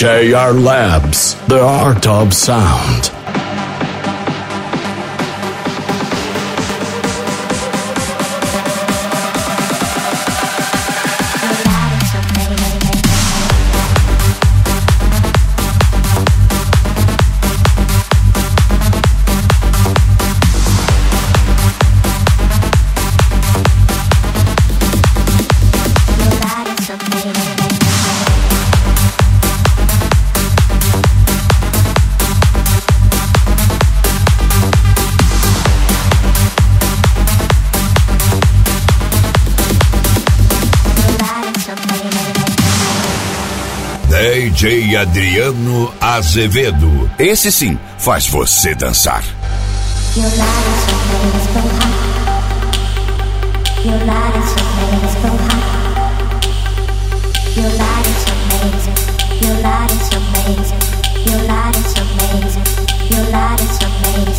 JR Labs, the art of sound. DJ Adriano Azevedo. Esse sim faz você dançar. Your light is so hot. Your light is so hot. Your light is so amazing. Your light is so amazing. Your light is so amazing. Your light is so amazing.